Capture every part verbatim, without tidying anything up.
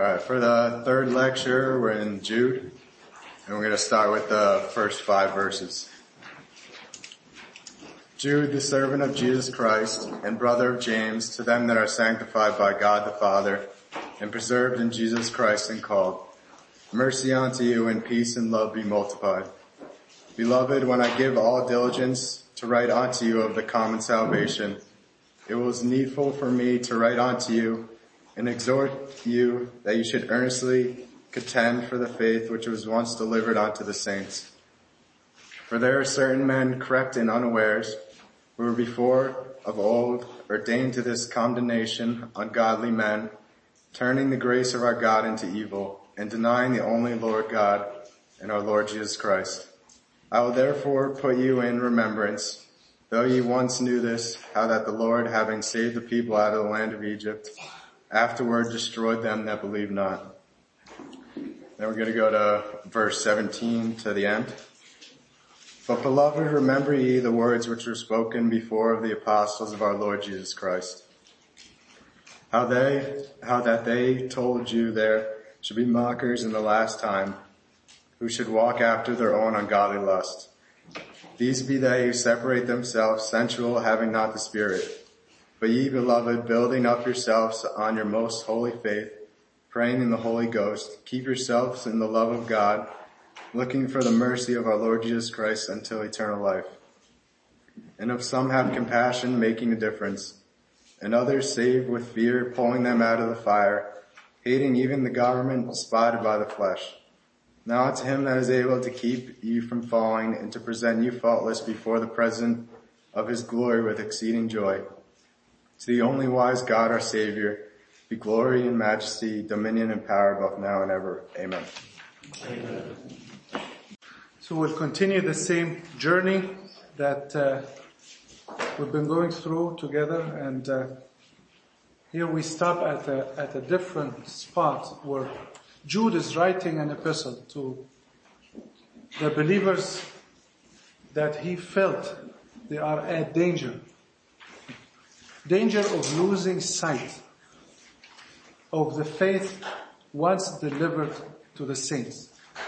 Alright, for the third lecture, we're in Jude, and we're going to start with the first five verses. Jude, the servant of Jesus Christ, and brother of James, to them that are sanctified by God the Father, and preserved in Jesus Christ and called. Mercy unto you, and peace and love be multiplied. Beloved, when I give all diligence to write unto you of the common salvation, it was needful for me to write unto you, and exhort you that you should earnestly contend for the faith which was once delivered unto the saints. For there are certain men crept in unawares, who were before of old ordained to this condemnation, ungodly men, turning the grace of our God into evil, and denying the only Lord God and our Lord Jesus Christ. I will therefore put you in remembrance, though ye once knew this, how that the Lord, having saved the people out of the land of Egypt, afterward destroyed them that believe not. Then we're going to go to verse seventeen to the end. But beloved, remember ye the words which were spoken before of the apostles of our Lord Jesus Christ. How they, how that they told you there should be mockers in the last time, who should walk after their own ungodly lust. These be they who separate themselves, sensual, having not the Spirit. But ye, beloved, building up yourselves on your most holy faith, praying in the Holy Ghost, keep yourselves in the love of God, looking for the mercy of our Lord Jesus Christ until eternal life. And of some have compassion, making a difference, and others save with fear, pulling them out of the fire, hating even the government spotted by the flesh. Now unto him that is able to keep you from falling, and to present you faultless before the presence of his glory with exceeding joy. To the only wise God our Savior, be glory and majesty, dominion and power both now and ever. Amen. Amen. So we'll continue the same journey that uh, we've been going through together, and uh, here we stop at a, at a different spot where Jude is writing an epistle to the believers that he felt they are at danger. Danger of losing sight of the faith once delivered to the saints.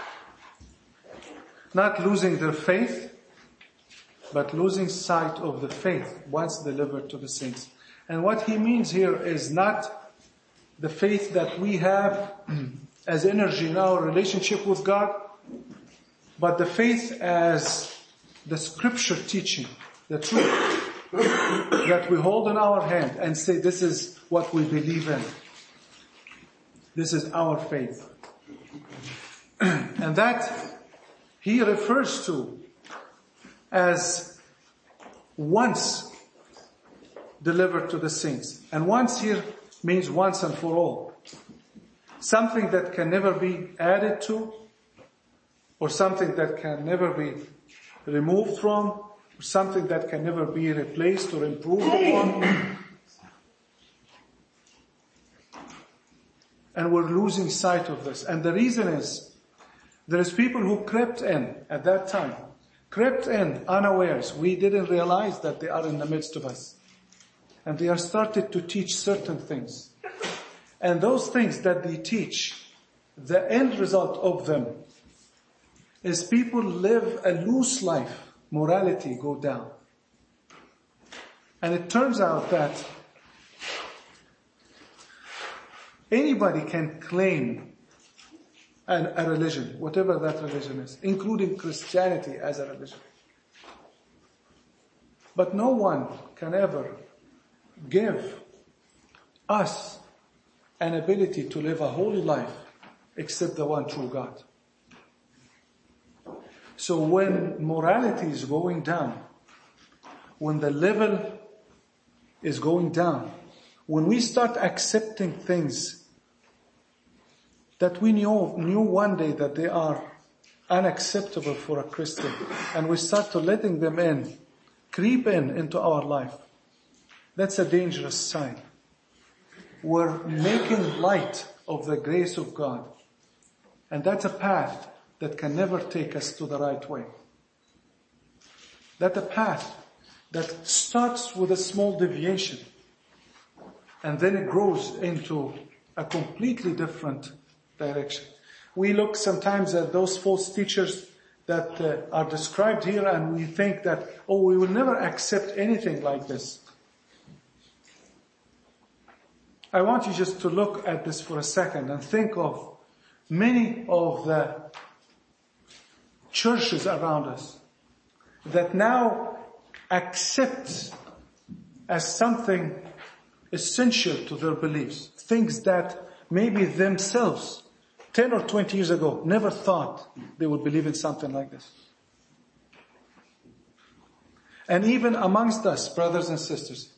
Not losing their faith, but losing sight of the faith once delivered to the saints. And what he means here is not the faith that we have as energy in our relationship with God, but the faith as the scripture teaching, the truth that we hold in our hand and say, this is what we believe in. This is our faith. And that he refers to as once delivered to the saints. And once here means once and for all. Something that can never be added to, or something that can never be removed from, or something that can never be replaced or improved upon. And we're losing sight of this. And the reason is, there is people who crept in at that time, crept in unawares. We didn't realize that they are in the midst of us. And they are started to teach certain things. And those things that they teach, the end result of them is people live a loose life. Morality go down. And it turns out that anybody can claim an, a religion, whatever that religion is, including Christianity as a religion. But no one can ever give us an ability to live a holy life except the one true God. So when morality is going down, when the level is going down, when we start accepting things that we knew, knew one day that they are unacceptable for a Christian, and we start to letting them in, creep in into our life, that's a dangerous sign. We're making light of the grace of God. And that's a path that can never take us to the right way. That's a path that starts with a small deviation, and then it grows into a completely different direction. We look sometimes at those false teachers that uh, are described here and we think that, oh, we will never accept anything like this. I want you just to look at this for a second and think of many of the churches around us that now accept as something essential to their beliefs, things that maybe themselves ten or twenty years ago never thought they would believe in something like this. And even amongst us, brothers and sisters,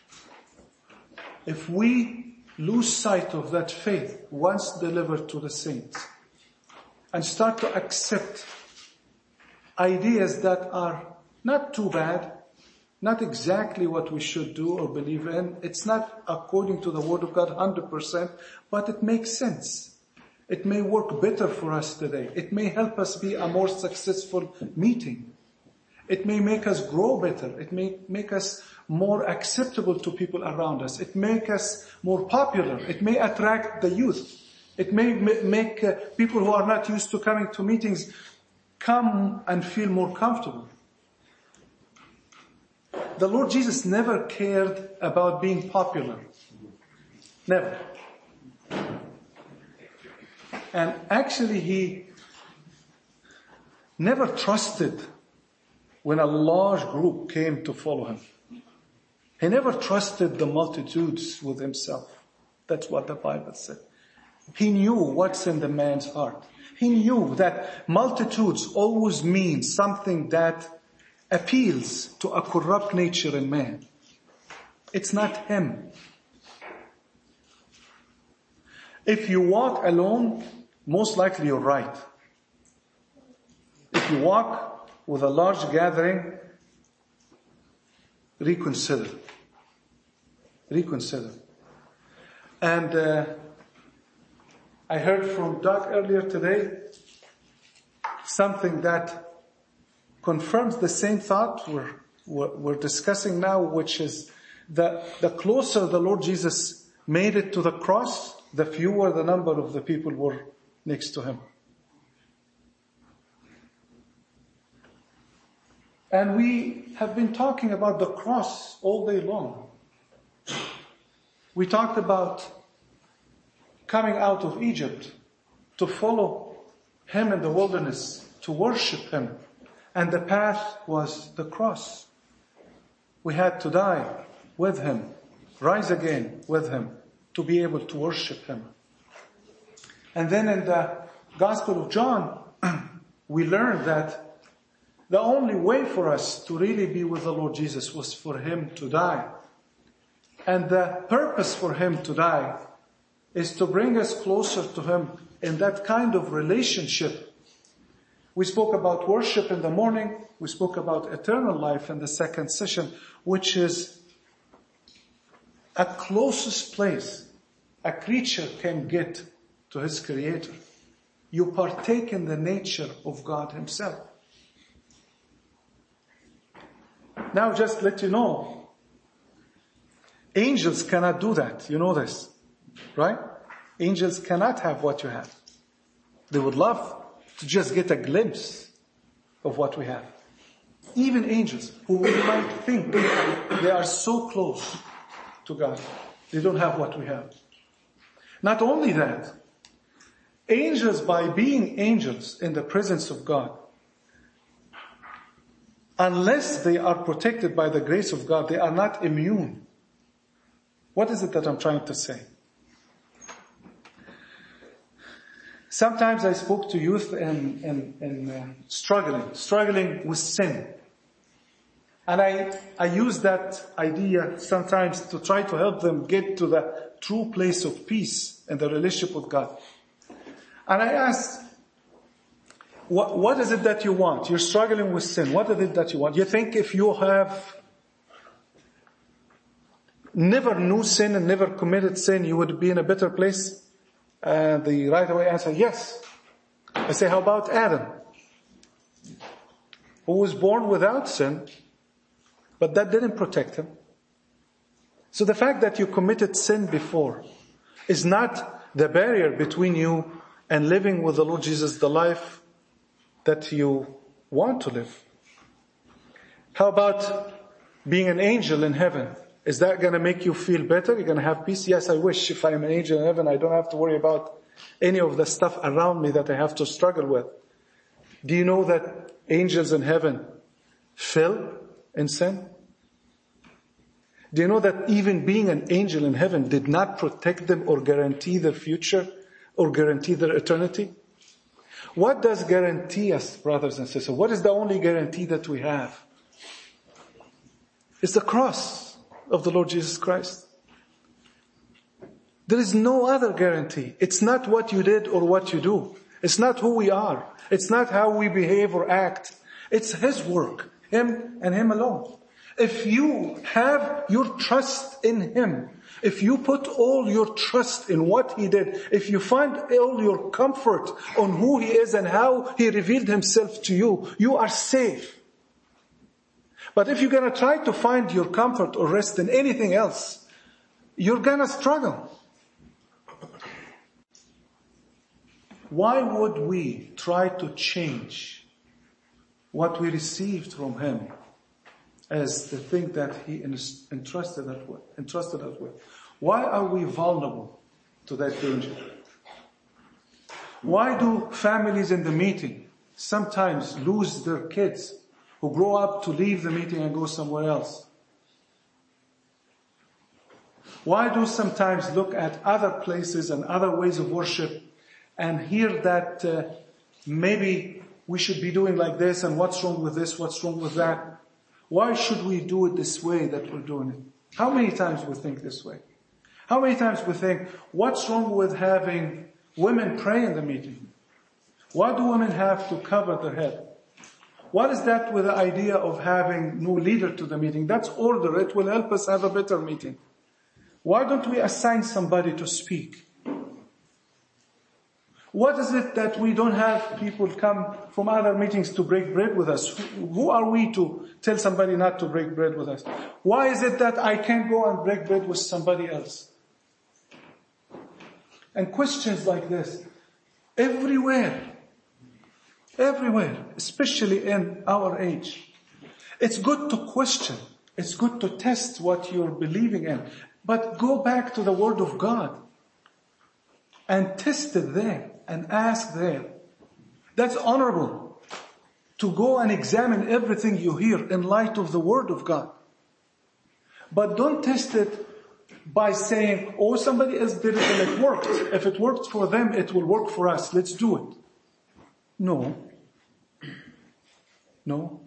if we lose sight of that faith once delivered to the saints and start to accept ideas that are not too bad, not exactly what we should do or believe in, it's not according to the Word of God one hundred percent, but it makes sense. It may work better for us today. It may help us be a more successful meeting. It may make us grow better. It may make us more acceptable to people around us. It may make us more popular. It may attract the youth. It may make uh, people who are not used to coming to meetings come and feel more comfortable. The Lord Jesus never cared about being popular. Never. And actually he never trusted when a large group came to follow him. He never trusted the multitudes with himself. That's what the Bible said. He knew what's in the man's heart. He knew that multitudes always mean something that appeals to a corrupt nature in man. It's not him. If you walk alone, most likely you're right. If you walk with a large gathering, reconsider. Reconsider. And uh, I heard from Doug earlier today something that confirms the same thought we're, we're, we're discussing now, which is that the closer the Lord Jesus made it to the cross, the fewer the number of the people were next to him. And we have been talking about the cross all day long. We talked about coming out of Egypt to follow him in the wilderness, to worship him. And the path was the cross. We had to die with him, rise again with him, to be able to worship him. And then in the Gospel of John, we learned that the only way for us to really be with the Lord Jesus was for him to die. And the purpose for him to die is to bring us closer to him in that kind of relationship. We spoke about worship in the morning. We spoke about eternal life in the second session, which is a closest place a creature can get to his Creator. You partake in the nature of God himself. Now just let you know, angels cannot do that. You know this, right? Angels cannot have what you have. They would love to just get a glimpse of what we have. Even angels, who we might think they are so close to God, they don't have what we have. Not only that, angels, by being angels in the presence of God, unless they are protected by the grace of God, they are not immune. What is it that I'm trying to say? Sometimes I spoke to youth in, in, in uh, struggling, struggling with sin. And I, I use that idea sometimes to try to help them get to the true place of peace and the relationship with God. And I asked, what, what is it that you want? You're struggling with sin. What is it that you want? You think if you have never knew sin and never committed sin, you would be in a better place? And the right away answer, yes. I say, how about Adam? Who was born without sin, but that didn't protect him. So the fact that you committed sin before is not the barrier between you and living with the Lord Jesus the life that you want to live. How about being an angel in heaven? Is that going to make you feel better? You're going to have peace? Yes, I wish if I'm an angel in heaven, I don't have to worry about any of the stuff around me that I have to struggle with. Do you know that angels in heaven fell in sin? Do you know that even being an angel in heaven did not protect them or guarantee their future or guarantee their eternity? What does guarantee us, brothers and sisters? What is the only guarantee that we have? It's the cross of the Lord Jesus Christ. There is no other guarantee. It's not what you did or what you do. It's not who we are. It's not how we behave or act. It's His work, Him and Him alone. If you have your trust in Him, if you put all your trust in what He did, if you find all your comfort on who He is and how He revealed Himself to you, you are safe. But if you're going to try to find your comfort or rest in anything else, you're going to struggle. Why would we try to change what we received from Him as the thing that He entrusted us with? Entrusted us with? Why are we vulnerable to that danger? Why do families in the meeting sometimes lose their kids who grow up to leave the meeting and go somewhere else? Why do sometimes look at other places and other ways of worship and hear that uh, maybe we should be doing like this, and what's wrong with this, what's wrong with that? Why should we do it this way that we're doing it? How many times we think this way? How many times we think, what's wrong with having women pray in the meeting? Why do women have to cover their head? What is that with the idea of having no leader to the meeting? That's order. It will help us have a better meeting. Why don't we assign somebody to speak? What is it that we don't have people come from other meetings to break bread with us? Who are we to tell somebody not to break bread with us? Why is it that I can't go and break bread with somebody else? And questions like this, everywhere, everywhere, especially in our age. It's good to question. It's good to test what you're believing in. But go back to the Word of God and test it there and ask there. That's honorable, to go and examine everything you hear in light of the Word of God. But don't test it by saying, oh, somebody else did it and it worked. If it worked for them, it will work for us. Let's do it. No. No.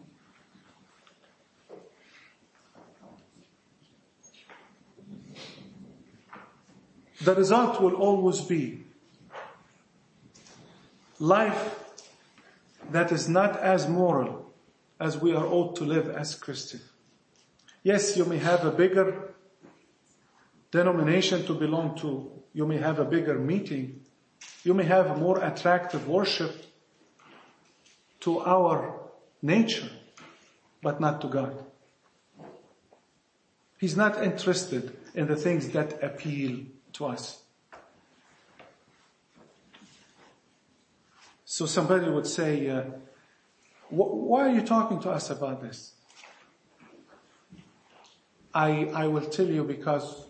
The result will always be life that is not as moral as we are ought to live as Christians. Yes, you may have a bigger denomination to belong to. You may have a bigger meeting. You may have a more attractive worship to our nature, but not to God. He's not interested in the things that appeal to us. So somebody would say, uh, why are you talking to us about this? I, I will tell you, because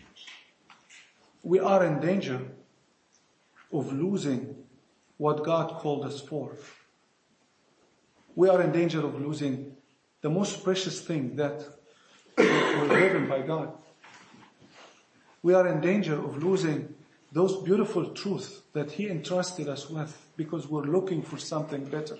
we are in danger of losing what God called us for. We are in danger of losing the most precious thing that we're given by God. We are in danger of losing those beautiful truths that He entrusted us with because we're looking for something better.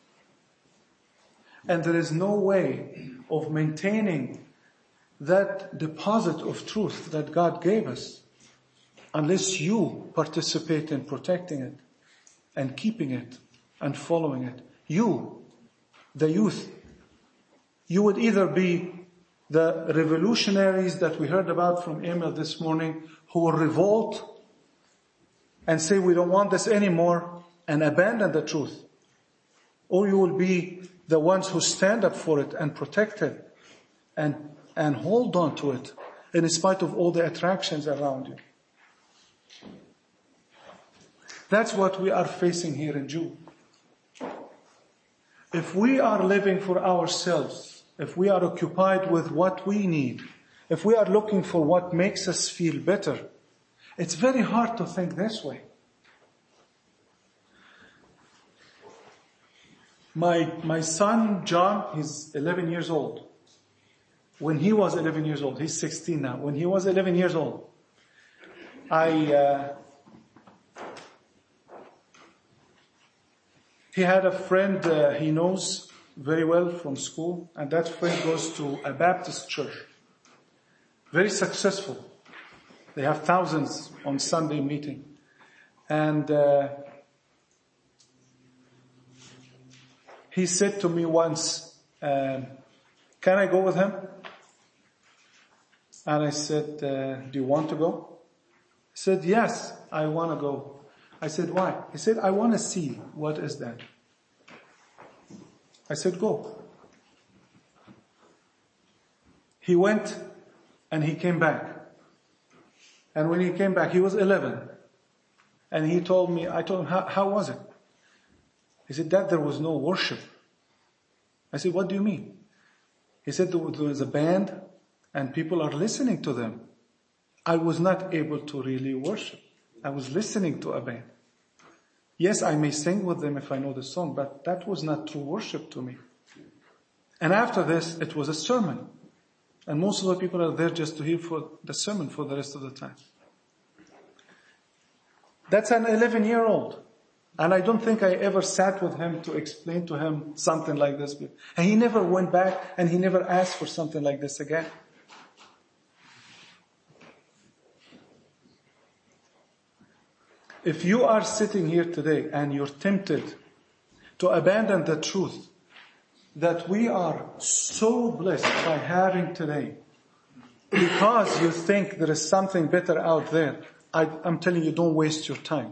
And there is no way of maintaining that deposit of truth that God gave us unless you participate in protecting it and keeping it and following it. You, the youth, you would either be the revolutionaries that we heard about from Emil this morning, who will revolt and say we don't want this anymore and abandon the truth. Or you will be the ones who stand up for it and protect it and, and hold on to it in spite of all the attractions around you. That's what we are facing here in June. If we are living for ourselves, if we are occupied with what we need, if we are looking for what makes us feel better, it's very hard to think this way. My, my son, John, he's eleven years old. When he was eleven years old, he's sixteen now. When he was eleven years old, I, uh, he had a friend uh, he knows very well from school, and that friend goes to a Baptist church. Very successful. They have thousands on Sunday meeting. And uh, he said to me once, uh, can I go with him? And I said, uh, do you want to go? He said, yes, I want to go. I said, why? He said, I want to see what is that. I said, go. He went and he came back. And when he came back, he was eleven. And he told me, I told him, how, how was it? He said, Dad, there was no worship. I said, what do you mean? He said, there was a band and people are listening to them. I was not able to really worship. I was listening to a band. Yes, I may sing with them if I know the song, but that was not true worship to me. And after this, it was a sermon. And most of the people are there just to hear for the sermon for the rest of the time. That's an eleven-year-old. And I don't think I ever sat with him to explain to him something like this. And he never went back and he never asked for something like this again. If you are sitting here today and you're tempted to abandon the truth that we are so blessed by having today because you think there is something better out there, I, I'm telling you, don't waste your time.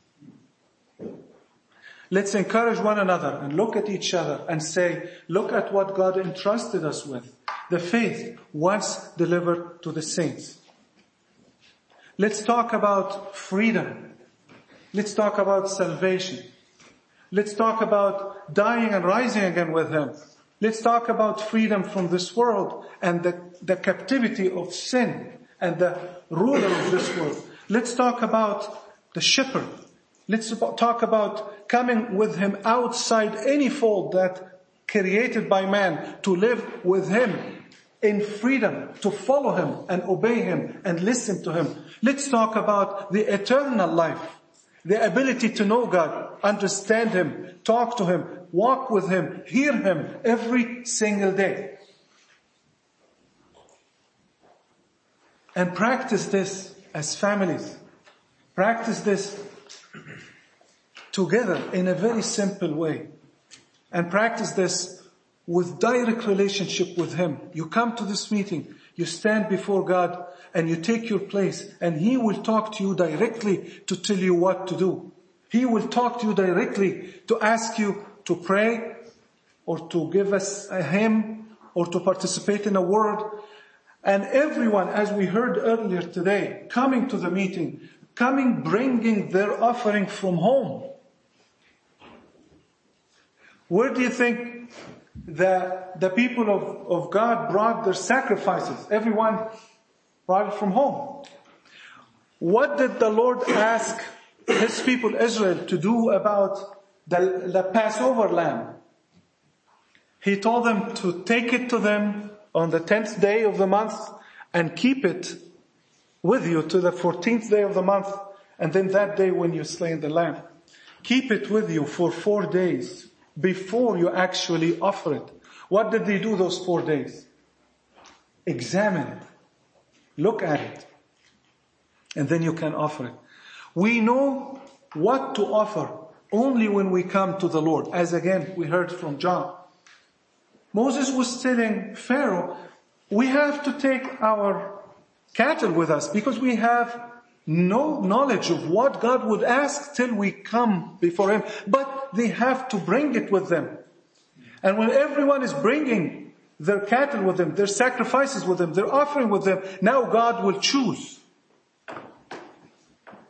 Let's encourage one another and look at each other and say, look at what God entrusted us with. The faith once delivered to the saints. Let's talk about freedom. Let's talk about salvation. Let's talk about dying and rising again with Him. Let's talk about freedom from this world and the, the captivity of sin and the ruler of this world. Let's talk about the shepherd. Let's talk about coming with Him outside any fold that created by man, to live with Him in freedom, to follow Him and obey Him and listen to Him. Let's talk about the eternal life, the ability to know God, understand Him, talk to Him, walk with Him, hear Him every single day. And practice this as families. Practice this together in a very simple way. And practice this with direct relationship with Him. You come to this meeting, you stand before God, and you take your place, and He will talk to you directly to tell you what to do. He will talk to you directly to ask you to pray, or to give us a hymn, or to participate in a word. And everyone, as we heard earlier today, coming to the meeting, coming bringing their offering from home. Where do you think the, the people of, of God brought their sacrifices? Everyone brought it from home. What did the Lord ask His people Israel to do about the, the Passover lamb? He told them to take it to them on the tenth day of the month and keep it with you to the fourteenth day of the month, and then that day when you slay the lamb. Keep it with you for four days before you actually offer it. What did they do those four days? Examine it. Look at it. And then you can offer it. We know what to offer only when we come to the Lord. As again, we heard from John. Moses was telling Pharaoh, we have to take our cattle with us because we have no knowledge of what God would ask till we come before Him. But they have to bring it with them. And when everyone is bringing their cattle with them, their sacrifices with them, their offering with them, now God will choose.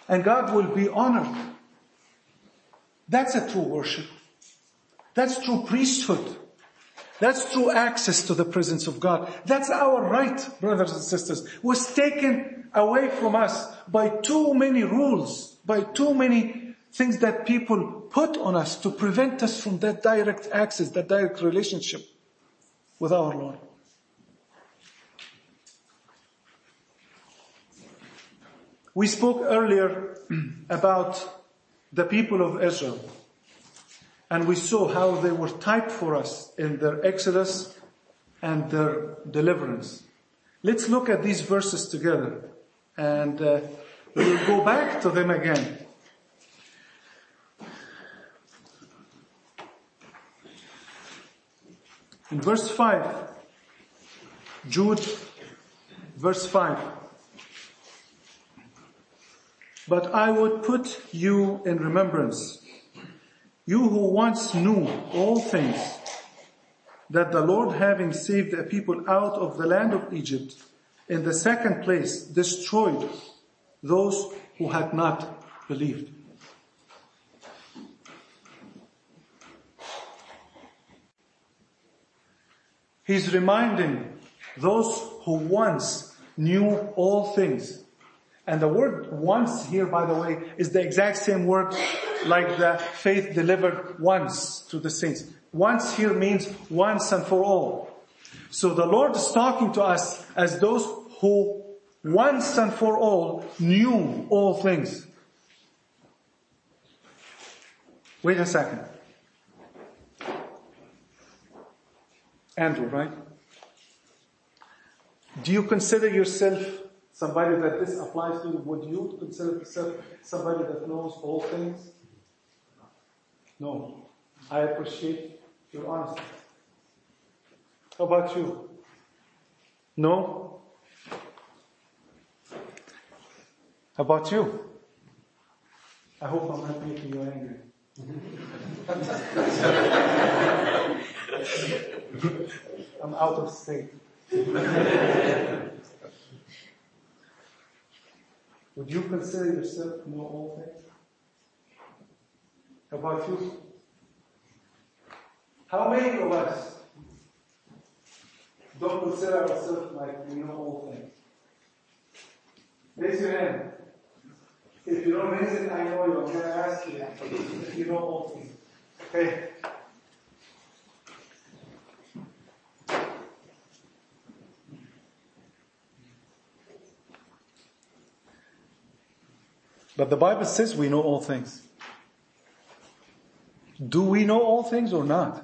and God will be honored. That's a true worship. That's true priesthood. That's true access to the presence of God. That's our right, brothers and sisters. It was taken away from us by too many rules, by too many things that people put on us to prevent us from that direct access, that direct relationship with our Lord. We spoke earlier about the people of Israel. And we saw how they were typed for us in their exodus and their deliverance. Let's look at these verses together. And uh, we'll go back to them again. In verse five, Jude, verse five. But I would put you in remembrance, you who once knew all things, that the Lord, having saved a people out of the land of Egypt, in the second place destroyed those who had not believed. He's reminding those who once knew all things. And the word once here, by the way, is the exact same word like the faith delivered once to the saints. Once here means once and for all. So the Lord is talking to us as those who once and for all knew all things. Wait a second. Andrew, right? Do you consider yourself somebody that this applies to? Would you consider yourself somebody that knows all things? No. I appreciate your honesty. How about you? No? How about you? I hope I'm not making you angry. I'm out of state. Would you consider yourself to know all things? How about you? How many of us don't consider ourselves like we know all things? Raise your hand. If you don't raise it, I know you. I'm going to ask you if you know all things. Okay. But the Bible says we know all things. Do we know all things or not?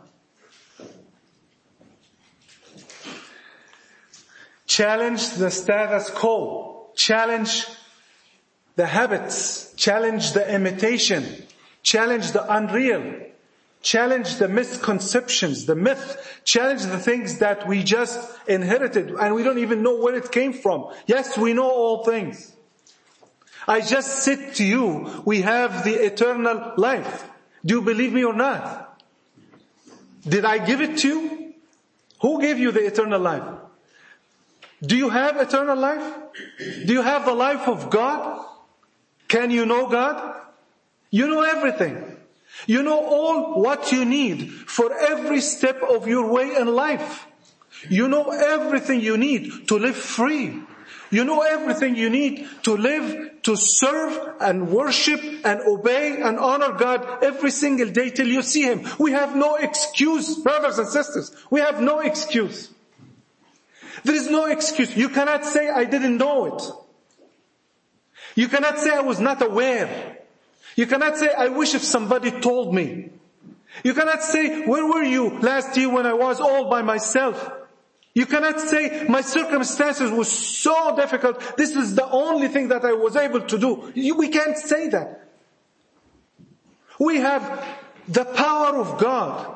Challenge the status quo. Challenge the habits. Challenge the imitation. Challenge the unreal. Challenge the misconceptions, the myth. Challenge the things that we just inherited and we don't even know where it came from. Yes, we know all things. I just said to you, we have the eternal life. Do you believe me or not? Did I give it to you? Who gave you the eternal life? Do you have eternal life? Do you have the life of God? Can you know God? You know everything. You know all what you need for every step of your way in life. You know everything you need to live free. You know everything you need to live, to serve and worship and obey and honor God every single day till you see Him. We have no excuse, brothers and sisters. We have no excuse. There is no excuse. You cannot say, I didn't know it. You cannot say, I was not aware. You cannot say, I wish if somebody told me. You cannot say, where were you last year when I was all by myself? You cannot say, my circumstances were so difficult. This is the only thing that I was able to do. We can't say that. We have the power of God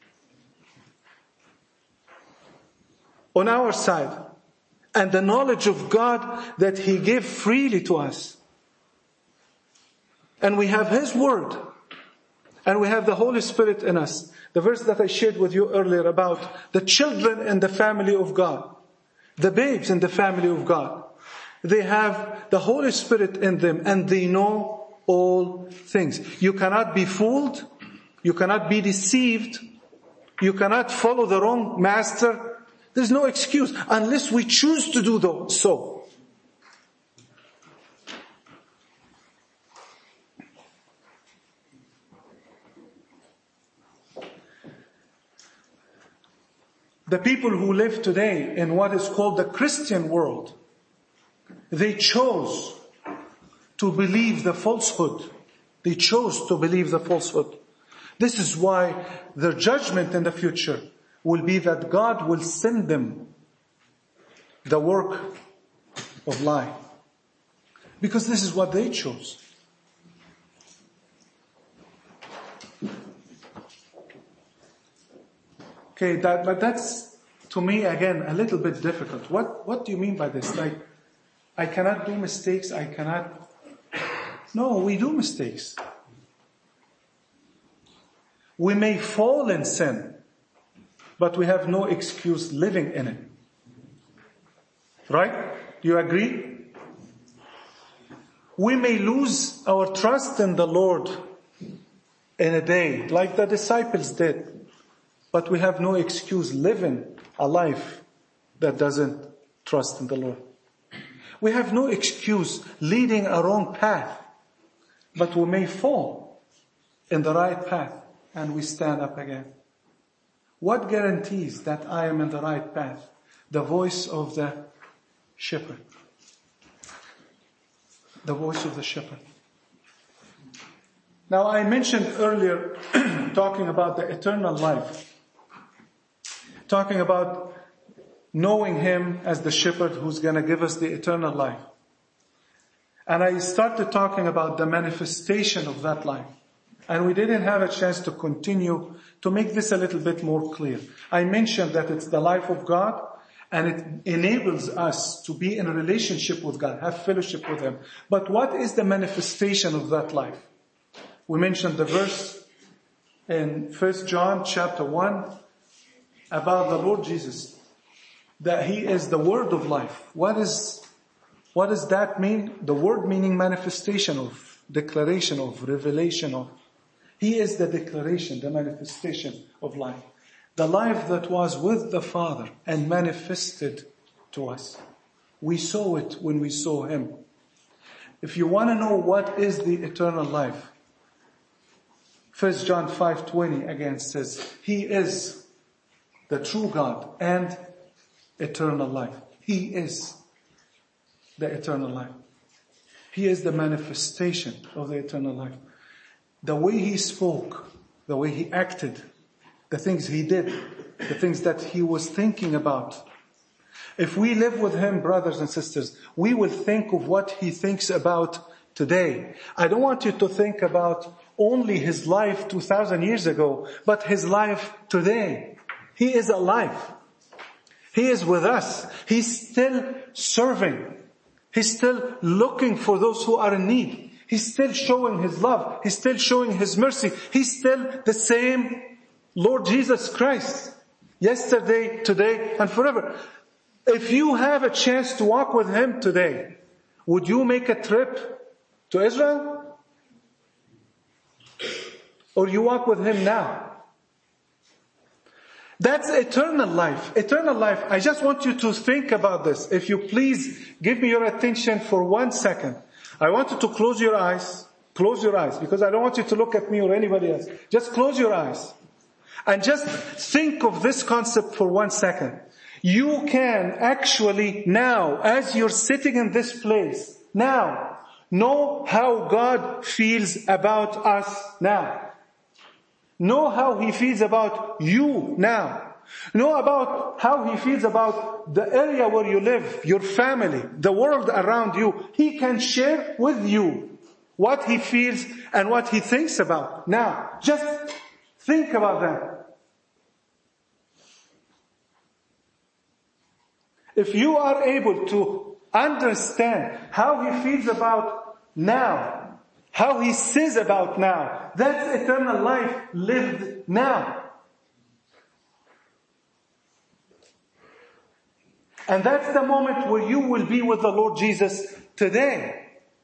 on our side and the knowledge of God that He gave freely to us. And we have His Word. And we have the Holy Spirit in us. The verse that I shared with you earlier about the children in the family of God. The babes in the family of God. They have the Holy Spirit in them and they know all things. You cannot be fooled. You cannot be deceived. You cannot follow the wrong master. There's no excuse unless we choose to do so. The people who live today in what is called the Christian world, they chose to believe the falsehood. They chose to believe the falsehood. This is why their judgment in the future will be that God will send them the work of lie. Because this is what they chose. Okay, that, but that's, to me, again, a little bit difficult. What, what do you mean by this? Like, I cannot do mistakes, I cannot... No, we do mistakes. We may fall in sin, but we have no excuse living in it. Right? Do you agree? We may lose our trust in the Lord in a day, like the disciples did. But we have no excuse living a life that doesn't trust in the Lord. We have no excuse leading a wrong path, but we may fall in the right path and we stand up again. What guarantees that I am in the right path? The voice of the shepherd. The voice of the shepherd. Now I mentioned earlier, talking about the eternal life. Talking about knowing Him as the shepherd who's going to give us the eternal life. And I started talking about the manifestation of that life. And we didn't have a chance to continue to make this a little bit more clear. I mentioned that it's the life of God and it enables us to be in a relationship with God, have fellowship with Him. But what is the manifestation of that life? We mentioned the verse in First John chapter one, about the Lord Jesus, that He is the word of life. What is, what does that mean? The word meaning manifestation of, declaration of, revelation of. He is the declaration, the manifestation of life. The life that was with the Father and manifested to us. We saw it when we saw Him. If you want to know what is the eternal life, First John five twenty again says, He is the true God and eternal life. He is the eternal life. He is the manifestation of the eternal life. The way He spoke, the way He acted, the things He did, the things that He was thinking about. If we live with Him, brothers and sisters, we will think of what He thinks about today. I don't want you to think about only His life two thousand years ago, but His life today. He is alive. He is with us. He's still serving. He's still looking for those who are in need. He's still showing His love. He's still showing His mercy. He's still the same Lord Jesus Christ. Yesterday, today, and forever. If you have a chance to walk with Him today, would you make a trip to Israel? Or you walk with Him now? That's eternal life. Eternal life. I just want you to think about this. If you please give me your attention for one second. I want you to close your eyes. Close your eyes because I don't want you to look at me or anybody else. Just close your eyes. And just think of this concept for one second. You can actually now, as you're sitting in this place, now, know how God feels about us now. Know how He feels about you now. Know about how He feels about the area where you live, your family, the world around you. He can share with you what He feels and what He thinks about. Now, just think about that. If you are able to understand how He feels about now, how He says about now, that's eternal life lived now. And that's the moment where you will be with the Lord Jesus today.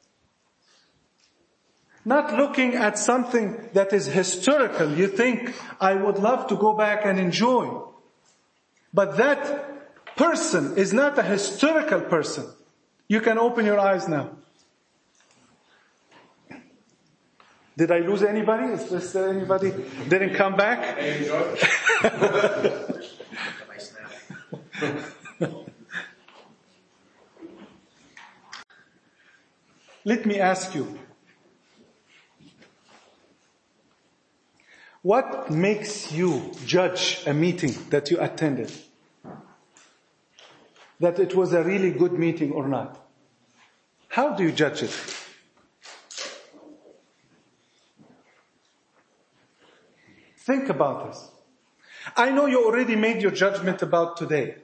Not looking at something that is historical. You think, I would love to go back and enjoy. But that person is not a historical person. You can open your eyes now. Did I lose anybody? Is this uh, anybody didn't come back? Let me ask you, what makes you judge a meeting that you attended? That it was a really good meeting or not? How do you judge it? Think about this. I know you already made your judgment about today.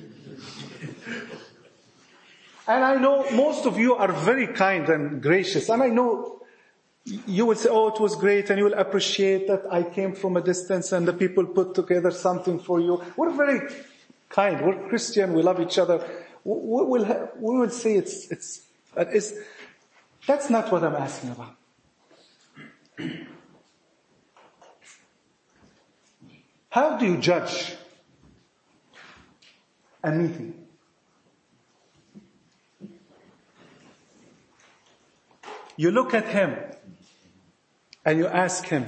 And I know most of you are very kind and gracious. And I know you will say, oh, it was great. And you will appreciate that I came from a distance and the people put together something for you. We're very kind. We're Christian. We love each other. We will, have, we will say it's, it's, it's, that's not what I'm asking about. How do you judge a meeting? You look at him and you ask him,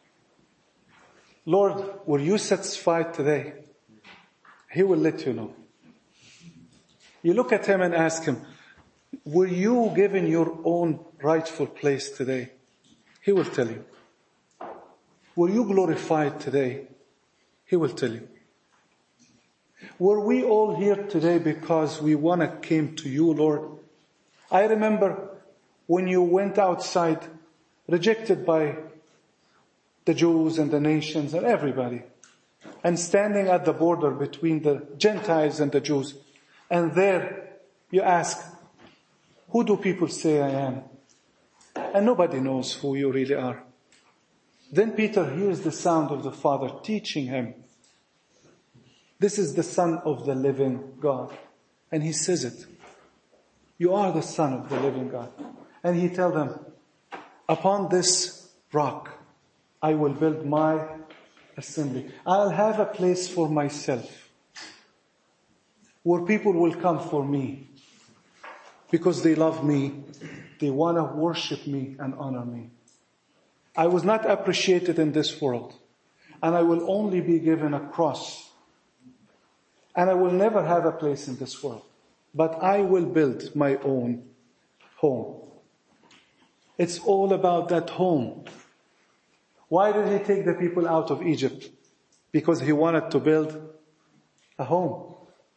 Lord, were you satisfied today? He will let you know. You look at him and ask him, were you given your own rightful place today? He will tell you. Were you glorified today? He will tell you. Were we all here today because we want to came to you, Lord? I remember when you went outside, rejected by the Jews and the nations and everybody, and standing at the border between the Gentiles and the Jews, and there you ask, who do people say I am? And nobody knows who you really are. Then Peter hears the sound of the Father teaching him. This is the Son of the living God. And he says it. You are the Son of the living God. And he tells them, upon this rock, I will build my assembly. I'll have a place for myself where people will come for me because they love me. They want to worship me and honor me. I was not appreciated in this world, and I will only be given a cross, and I will never have a place in this world, but I will build my own home. It's all about that home. Why did he take the people out of Egypt? Because he wanted to build a home.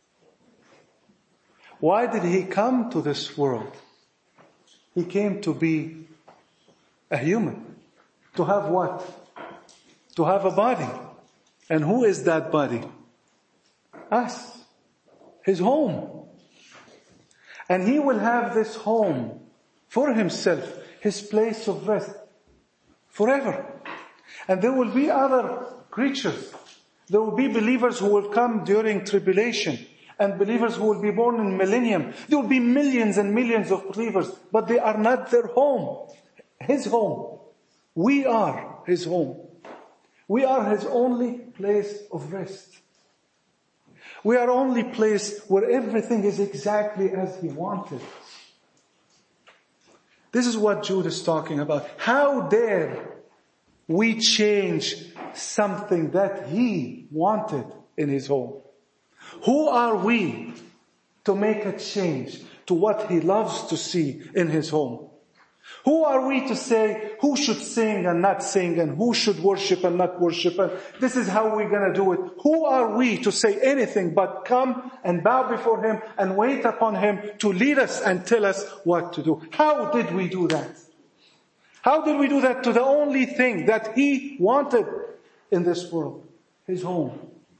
Why did he come to this world? He came to be a human. To have what? To have a body. And who is that body? Us. His home. And he will have this home for himself, his place of rest, forever. And there will be other creatures. There will be believers who will come during tribulation, and believers who will be born in millennium. There will be millions and millions of believers, but they are not their home. His home. We are his home. We are his only place of rest. We are only place where everything is exactly as he wanted. This is what Jude is talking about. How dare we change something that he wanted in his home? Who are we to make a change to what he loves to see in his home? Who are we to say who should sing and not sing, and who should worship and not worship, and this is how we're going to do it? Who are we to say anything but come and bow before him and wait upon him to lead us and tell us what to do? How did we do that? How did we do that to the only thing that he wanted in this world? His home.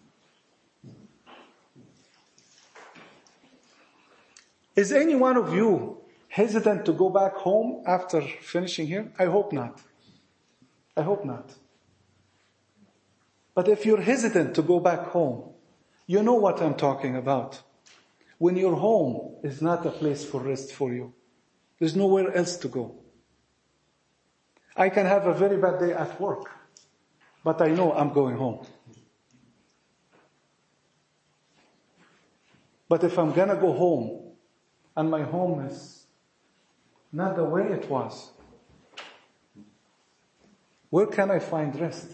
Is any one of you hesitant to go back home after finishing here? I hope not. I hope not. But if you're hesitant to go back home, you know what I'm talking about. when your home is not a place for rest for you. There's nowhere else to go. I can have a very bad day at work, but I know I'm going home. But if I'm gonna go home, and my home is not the way it was, where can I find rest?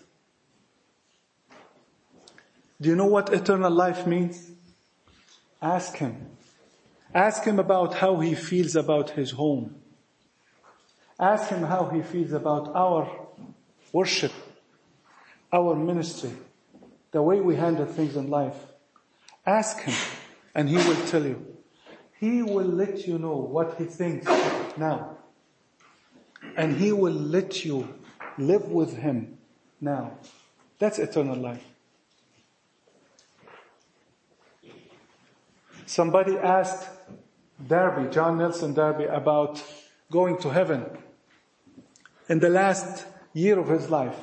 Do you know what eternal life means? Ask Him. Ask Him about how He feels about His home. Ask Him how He feels about our worship, our ministry, the way we handle things in life. Ask Him, and He will tell you. He will let you know what He thinks now. And He will let you live with Him now. That's eternal life. Somebody asked Darby, John Nelson Darby, about going to heaven in the last year of his life.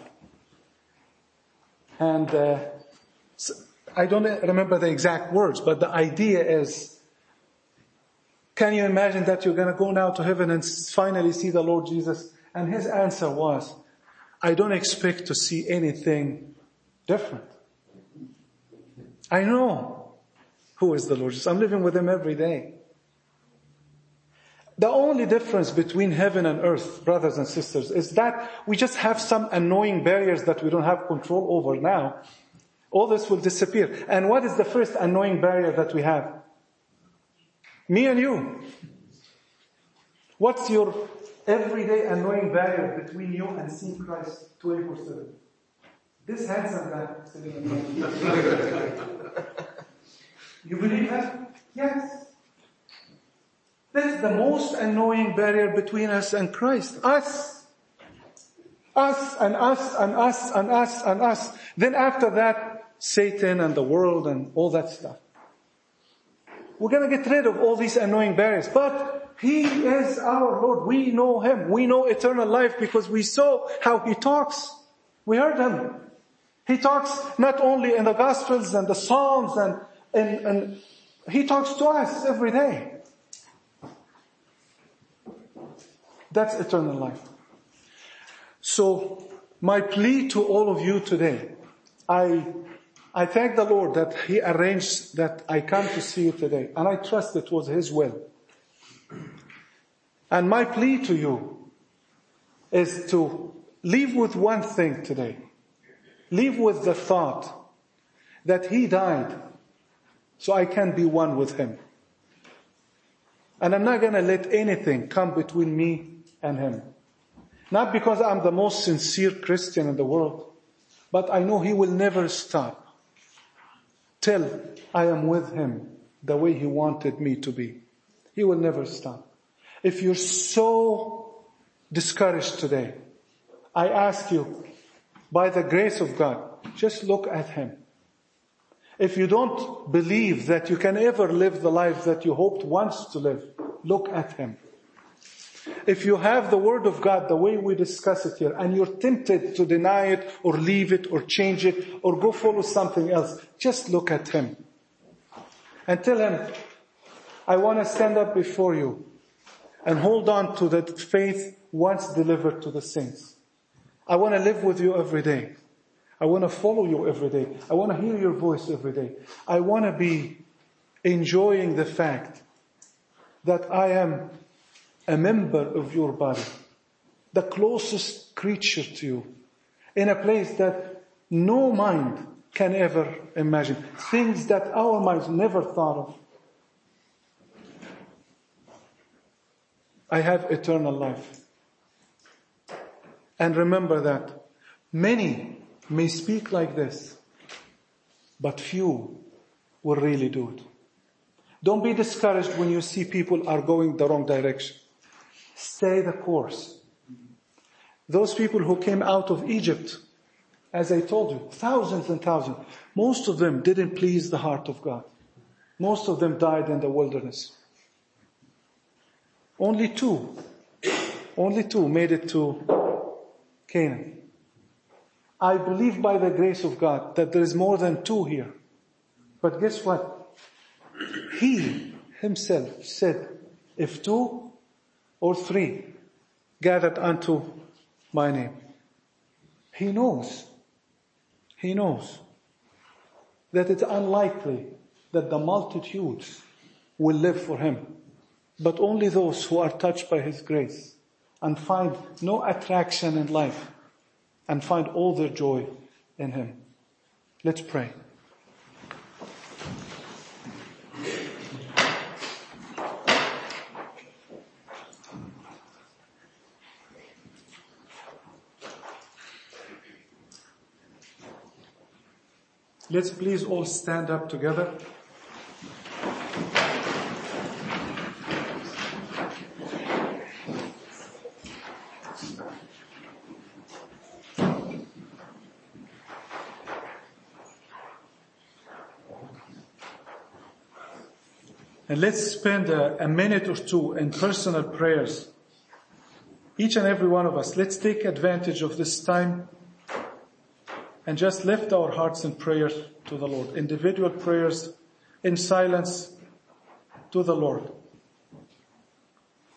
And uh, I don't remember the exact words, but the idea is, can you imagine that you're going to go now to heaven and finally see the Lord Jesus? And his answer was, I don't expect to see anything different. I know who is the Lord Jesus. I'm living with Him every day. The only difference between heaven and earth, brothers and sisters, is that we just have some annoying barriers that we don't have control over now. All this will disappear. And what is the first annoying barrier that we have? Me and you. What's your everyday annoying barrier between you and seeing Christ twenty-four seven? This handsome guy sitting in front of you. You believe that? Yes. That's the most annoying barrier between us and Christ. Us. Us and us and us and us and us. Then after that, Satan and the world and all that stuff. We're going to get rid of all these annoying barriers. But He is our Lord. We know Him. We know eternal life because we saw how He talks. We heard Him. He talks not only in the Gospels and the Psalms and And, and He talks to us every day. That's eternal life. So, my plea to all of you today, I, I thank the Lord that He arranged that I come to see you today. And I trust it was His will. And my plea to you is to leave with one thing today. Leave with the thought that He died so I can be one with Him. And I'm not going to let anything come between me and Him. Not because I'm the most sincere Christian in the world, but I know He will never stop till I am with Him the way He wanted me to be. He will never stop. If you're so discouraged today, I ask you, by the grace of God, just look at Him. If you don't believe that you can ever live the life that you hoped once to live, look at Him. If you have the Word of God the way we discuss it here, and you're tempted to deny it or leave it or change it or go follow something else, just look at Him. And tell Him, I want to stand up before you and hold on to that faith once delivered to the saints. I want to live with you every day. I want to follow you every day. I want to hear your voice every day. I want to be enjoying the fact that I am a member of your body, the closest creature to you, in a place that no mind can ever imagine, things that our minds never thought of. I have eternal life. And remember that many may speak like this, but few will really do it. Don't be discouraged when you see people are going the wrong direction. Stay the course. Those people who came out of Egypt, as I told you, thousands and thousands, most of them didn't please the heart of God. Most of them died in the wilderness. Only two, only two made it to Canaan. I believe by the grace of God that there is more than two here. But guess what? He himself said, if two or three gathered unto my name. He knows, he knows that it's unlikely that the multitudes will live for him, but only those who are touched by his grace and find no attraction in life and find all their joy in him. Let's pray. Let's please all stand up together. And let's spend a, a minute or two in personal prayers. Each and every one of us, let's take advantage of this time and just lift our hearts in prayer to the Lord. Individual prayers in silence to the Lord.